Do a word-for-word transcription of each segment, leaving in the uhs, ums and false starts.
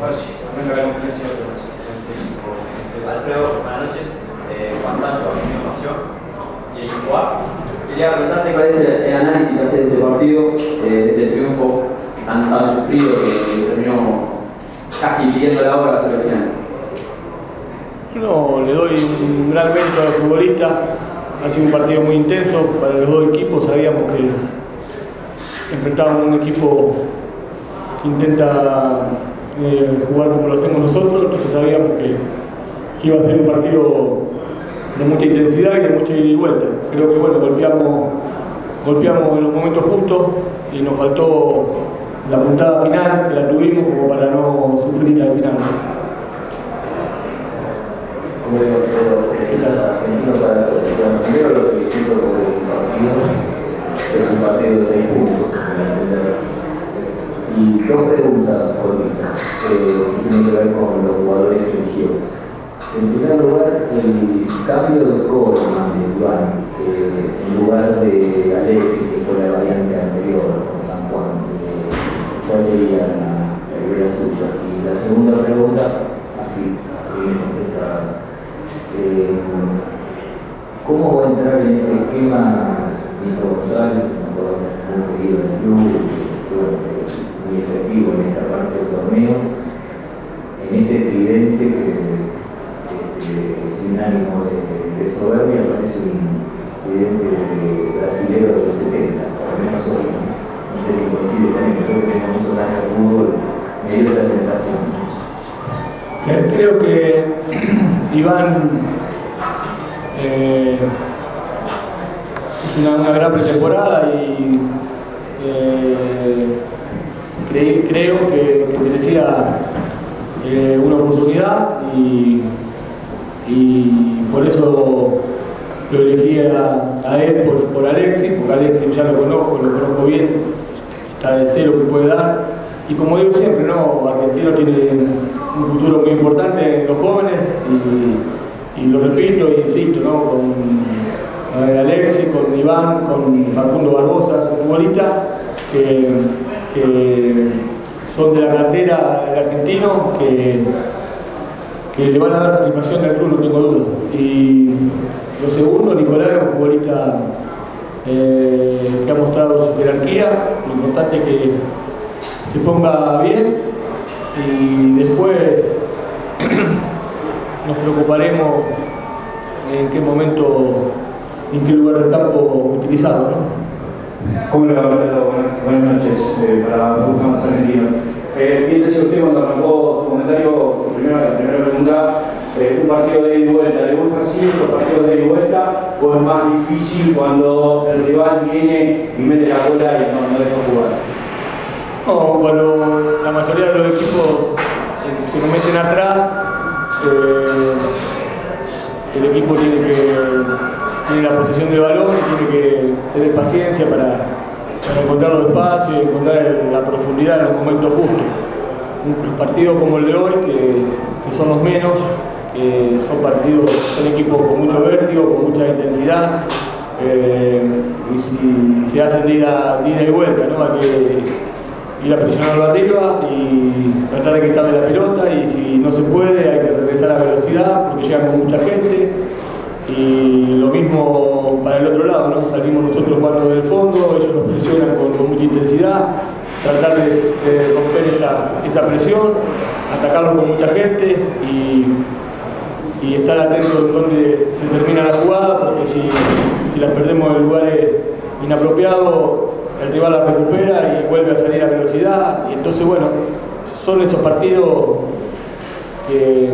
Alfredo, buenas noches. Eh, Juan Sancho, Pasión y Equipo A. Quería preguntarte cuál es el, el análisis que hace de este partido, eh, de este triunfo tan, tan sufrido que, que terminó casi pidiendo la hora sobre el final. No, le doy un gran mérito a los futbolistas. Ha sido un partido muy intenso para los dos equipos. Sabíamos que enfrentábamos a un equipo que intenta eh, jugar como lo hacemos nosotros, entonces sabíamos que iba a ser un partido de mucha intensidad y de mucha ida y vuelta. Creo que bueno, golpeamos, golpeamos en los momentos justos y nos faltó la puntada final, que la tuvimos como para no sufrir al final. Como digo, Argentino para todos. Bueno, primero lo felicito por el partido. Es un partido de seis puntos, para entender. Y dos preguntas cortitas eh, que tienen que ver con los jugadores que eligió. En primer lugar, el cambio de Coleman de Iván, eh, en lugar de Alexis, que fue la variante anterior con San Juan, eh, ¿cuál sería la, la idea suya? Y la segunda pregunta, así, así me contesta. Eh, ¿Cómo va a entrar en este esquema Nico González, un jugador muy querido en el club, que estuvo muy efectivo en esta parte del torneo, en este tridente que, este, sin ánimo de, de soberbia, parece un tridente brasilero de los setenta, por lo menos hoy, no, no sé si coincide con ello, yo que tengo muchos años de fútbol, me dio esa sensación. Creo que Iván eh, es una, una gran pretemporada y eh, cre, creo que, que merecía eh, una oportunidad y, y por eso lo elegí a, a él por, por Alexis, porque Alexis ya lo conozco, lo conozco bien, está de cero que puede dar. Y como digo siempre, ¿no? Argentino tiene un futuro muy importante en los jóvenes y, y lo repito e insisto, ¿no? Con eh, Alexis, con Iván, con Facundo Barbosa, son futbolistas que, que son de la cantera del Argentino, que, que le van a dar satisfacción al club, no tengo duda. Y lo segundo, Nicolás es un futbolista eh, que ha mostrado su jerarquía. Lo importante es que se ponga bien y después nos preocuparemos en qué momento, en qué lugar del campo utilizarlo, ¿no? ¿Cómo le va, Alfredo? Buenas noches, eh, para Busca Más Argentino. Eh, bien decía usted cuando arrancó su comentario, su primera, primera pregunta, eh, un partido de ida y vuelta. ¿Le gusta así los partidos de ida y vuelta o es más difícil cuando el rival viene y mete la bola y no, no deja jugar? No, cuando la mayoría de los equipos eh, se cometen atrás, eh, el equipo tiene que tiene la posesión del balón y tiene que tener paciencia para, para encontrar los espacios y encontrar la profundidad en los momentos justos. Un, un partido como el de hoy, que, que son los menos, que son partidos, son equipos con mucho vértigo, con mucha intensidad, eh, y si se hacen de ida, de ida y vuelta, ¿no? Hay que ir a presionarlo arriba y tratar de quitarle la pelota, y si no se puede hay que regresar a velocidad porque llegan con mucha gente, y lo mismo para el otro lado, ¿no? Salimos nosotros jugando del fondo, ellos nos presionan con, con mucha intensidad, tratar de, de romper esa, esa presión, atacarlo con mucha gente y, y estar atentos donde se termina la jugada, porque si, si las perdemos en lugares inapropiados, el rival la recupera y vuelve a salir a velocidad. Y entonces, bueno, son esos partidos que,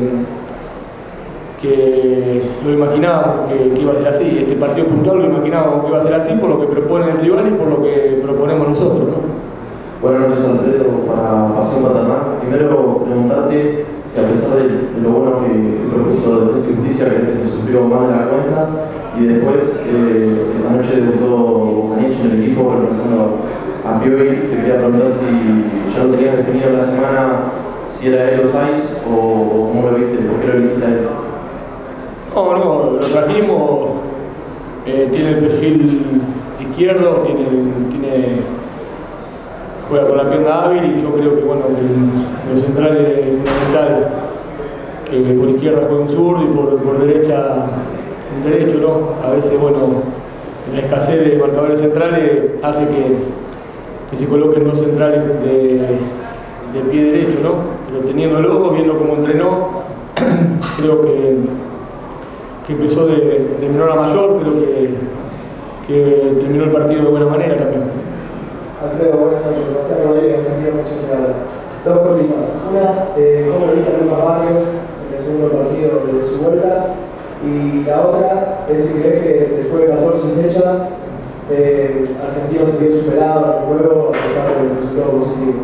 que lo imaginábamos que, que iba a ser así. Este partido puntual lo imaginábamos que iba a ser así por lo que propone el rival y por lo que proponemos nosotros, ¿no? Buenas noches, Alfredo, para Pasión Paternal. Primero, preguntarte si a pesar de, de lo bueno que, que propuso Defensa y Justicia, que se sufrió más de la cuenta, y después, eh, esta noche debutó Bojanic en el equipo reemplazando a Piovi. Te quería preguntar si ya lo tenías definido en la semana, si era él o Saiz, o, o cómo lo viste, por qué lo elegiste a él. No, no, lo trajimos, eh, tiene el perfil izquierdo, tiene, tiene juega con la pierna hábil y yo creo que bueno, que los centrales es fundamental que por izquierda juegue un zurdo y por, por derecha un derecho, ¿no? A veces, bueno, la escasez de marcadores centrales hace que, que se coloquen dos centrales de, de pie derecho, ¿no? Pero teniéndolo, viendo cómo entrenó, creo que, que empezó de, de menor a mayor, creo que, que terminó el partido de buena manera también. Alfredo, buenas noches. Sebastián Rodríguez, Argentino Nacional. Dos cortitas. Una, eh, ¿cómo lo viste a Lucas Barrios en el segundo partido de su vuelta? Y la otra es si crees que después de catorce fechas, eh, Argentino se vio superado en el juego a pesar del resultado positivo.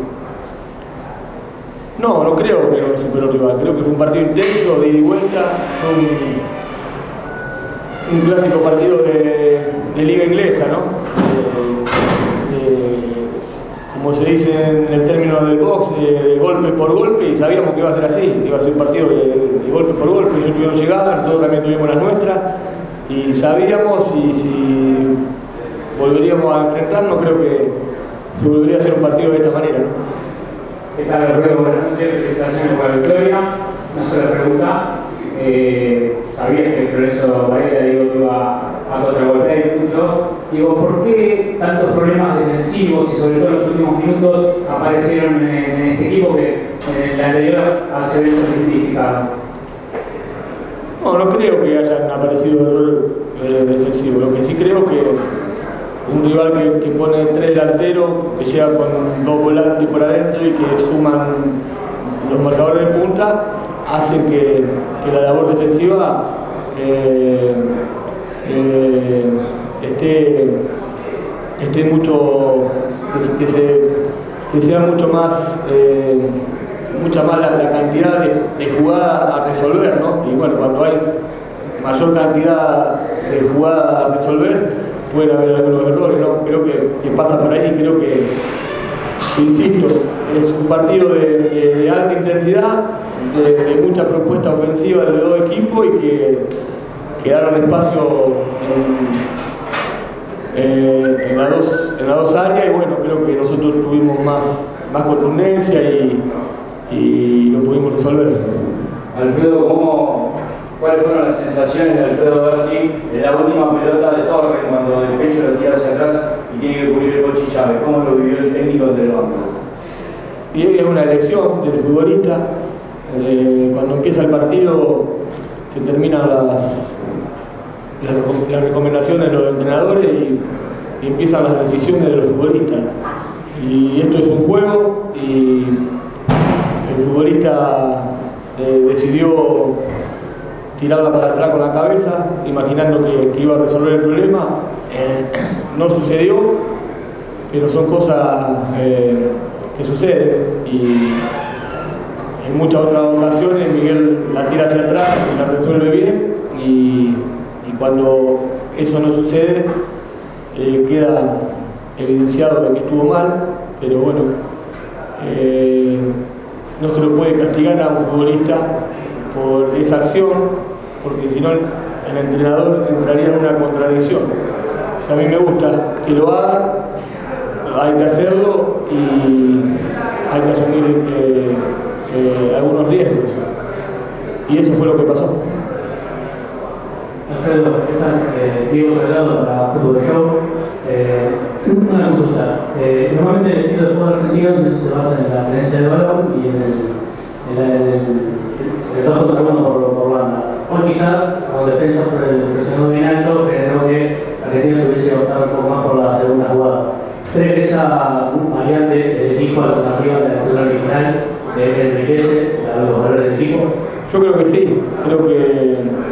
No, no creo que lo superó rival. Creo que fue un partido intenso, de ida y vuelta. Fue un, un clásico partido de, de liga inglesa, ¿no? Eh, eh, como se dice en el término del box, eh, de golpe por golpe, y sabíamos que iba a ser así, que iba a ser un partido de, de golpe por golpe. Ellos tuvieron llegada, nosotros también tuvimos las nuestras, y sabíamos, y si volveríamos a enfrentarnos, creo que se volvería a hacer un partido de esta manera, ¿no? ¿Qué tal, Alfredo? Buenas noches, felicitaciones por la victoria. Una sola pregunta. Eh, sabías que Florencio Varela digo, que iba a contragolpear mucho. Digo, ¿por qué tantos problemas defensivos y sobre todo en los últimos minutos aparecieron en, en este equipo que en el anterior se ve solidificado? No, no creo que hayan aparecido errores eh, defensivos. Lo que sí creo que un rival que, que pone tres delanteros, que llega con dos volantes por adentro y que suman los marcadores de punta, hacen que, que la labor defensiva eh, eh, esté, esté mucho, que, que, se, que sea mucho más, eh, mucha más la, la cantidad de, de jugadas a resolver, ¿no? Y bueno, cuando hay mayor cantidad de jugadas a resolver, pueden haber algunos errores, ¿no? Creo que, que pasa por ahí, creo que, que insisto, es un partido de, de, de alta intensidad, de, de mucha propuesta ofensiva de los dos equipos y que quedaron espacio en, eh, en, las dos, en las dos áreas y bueno, creo que nosotros tuvimos más, más contundencia y, y lo pudimos resolver. Alfredo, ¿cómo, ¿cuáles fueron las sensaciones de Alfredo Berti en la última pelota de Torres cuando de pecho lo tira hacia atrás y tiene que cubrir el Pochi Chávez? ¿Cómo lo vivió el técnico desde el banco? Y hoy es una elección del futbolista. Eh, cuando empieza el partido se terminan las, las, las recomendaciones de los entrenadores y, y empiezan las decisiones de los futbolistas. Y esto es un juego y el futbolista eh, decidió tirarla para atrás con la cabeza, imaginando que, que iba a resolver el problema. Eh, no sucedió, pero son cosas eh, que suceden y en muchas otras ocasiones Miguel la tira hacia atrás y la resuelve bien y, y cuando eso no sucede eh, queda evidenciado lo que estuvo mal, pero bueno, eh, no se lo puede castigar a un futbolista por esa acción, porque si no el entrenador entraría en una contradicción. O sea, a mí me gusta que lo haga, hay que hacerlo y hay que asumir eh, eh, algunos riesgos. Y eso fue lo que pasó. Alfredo, ¿qué tal? Eh, Diego Salgado para Fútbol Show. Eh, una consulta. Eh, normalmente el estilo de fútbol argentino se basa en la tenencia de balón y en el, en la, en el, el dos contra uno por, por banda. O quizá, con defensa presionado bien alto, generó que Argentina tuviese que optar un poco más por la segunda jugada. ¿Cree que esa variante del equipo alternativa de la estructura original eh, enriquece a los valores del equipo? Yo creo que sí. Creo que,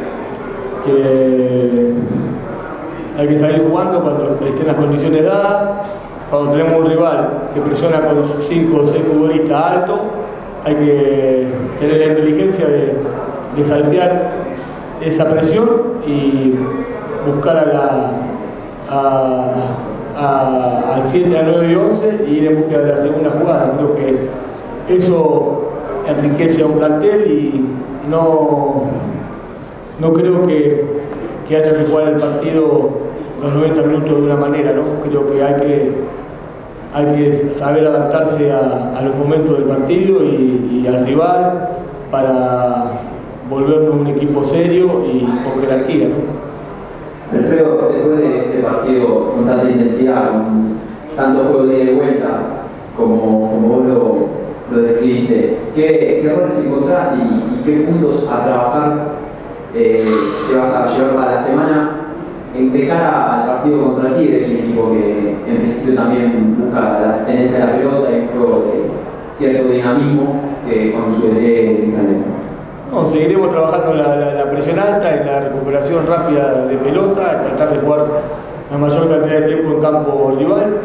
que hay que salir jugando cuando estén las condiciones dadas. Cuando tenemos un rival que presiona con cinco o seis futbolistas altos, hay que tener la inteligencia de, de saltear esa presión y buscar a la, a, a, al siete, al nueve y once y ir en búsqueda de la segunda jugada. Creo que eso enriquece a un plantel y no, no creo que, que haya que jugar el partido los noventa minutos de una manera, ¿no? Creo que hay que, hay que saber adaptarse a, a los momentos del partido y, y al rival para volvernos un equipo serio y con jerarquía, ¿no? Alfredo, después de este partido con tanta intensidad, con tanto juego de ida y vuelta, como, como vos lo, lo describiste, ¿qué, qué errores encontrás y, y qué puntos a trabajar eh, te vas a llevar para la semana de cara al partido contra Tigre? Es un equipo que en principio también busca la tenencia de la pelota y un juego de cierto dinamismo que con su D T italiano. No, seguiremos trabajando la, la, la presión alta y la recuperación rápida de pelota, tratar de jugar la mayor cantidad de tiempo en campo rival.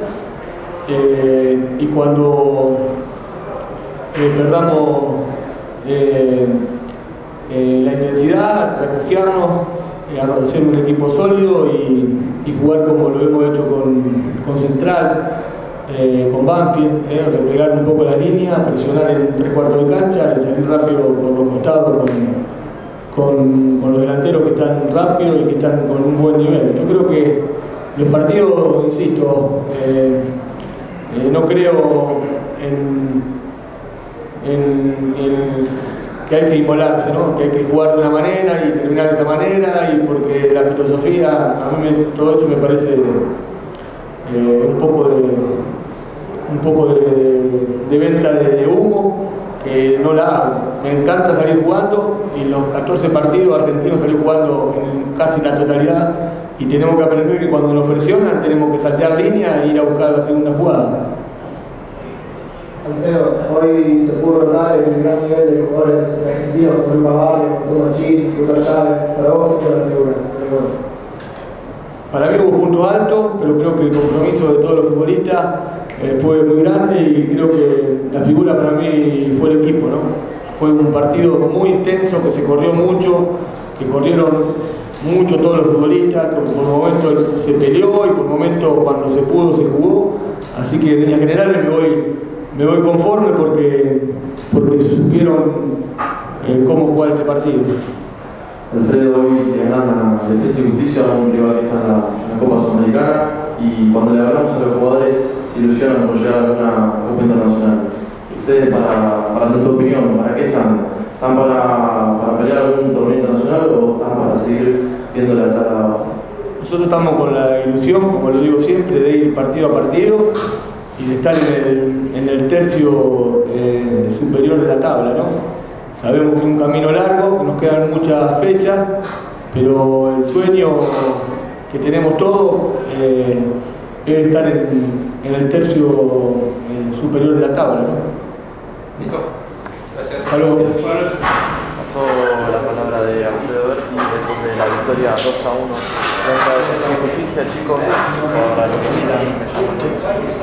Eh, y cuando eh, perdamos eh, eh, la intensidad, refugiarnos, eh, hacer un equipo sólido y, y jugar como lo hemos hecho con, con Central, eh, con Banfield, eh, replegar un poco la línea, presionar en tres cuartos de cancha y salir rápido por los costados con, con, con los delanteros que están rápidos y que están con un buen nivel. Yo creo que los partidos, insisto, eh, eh, no creo en, en, en que hay que inmolarse, ¿no? Que hay que jugar de una manera y terminar de esa manera, y porque la filosofía, a mí me, todo eso me parece eh, un poco de un poco de, de, de venta de, de humo, que no la hago. Me encanta salir jugando y los catorce partidos argentinos salir jugando en casi la totalidad, y tenemos que aprender que cuando nos presionan tenemos que saltear línea e ir a buscar la segunda jugada. Alfredo, hoy se pudo notar el gran nivel de jugadores argentinos como Lucas Barrios, como Machín, Lucas Chávez. Para vos, ¿qué fue la figura? Para mí hubo puntos altos, pero creo que el compromiso de todos los futbolistas eh, fue muy grande, y creo que la figura para mí fue el equipo, ¿no? Fue un partido muy intenso, que se corrió mucho, que corrieron mucho todos los futbolistas, que por momentos se peleó y por momentos cuando se pudo se jugó. Así que en líneas generales me voy, me voy conforme porque, porque supieron eh, cómo jugar este partido. Alfredo, hoy le ganan a Defensa y Justicia, a un rival que está en la, en la Copa Sudamericana, y cuando le hablamos a los jugadores se ilusionan por llegar a alguna Copa Internacional. Ustedes, para, para tu opinión, ¿para qué están? ¿Están para, para pelear algún torneo internacional o están para seguir viendo la cara abajo? Nosotros estamos con la ilusión, como lo digo siempre, de ir partido a partido y de estar en el, en el tercio eh, superior de la tabla, ¿no? Sabemos que es un camino largo, que nos quedan muchas fechas, pero el sueño que tenemos todos eh, es estar en, en el tercio eh, superior de la tabla, ¿no? ¿Listo? Gracias. Saludos. Pasó la palabra de Alfredo Berti después de la victoria dos a uno contra Defensa y Justicia, chicos. Por la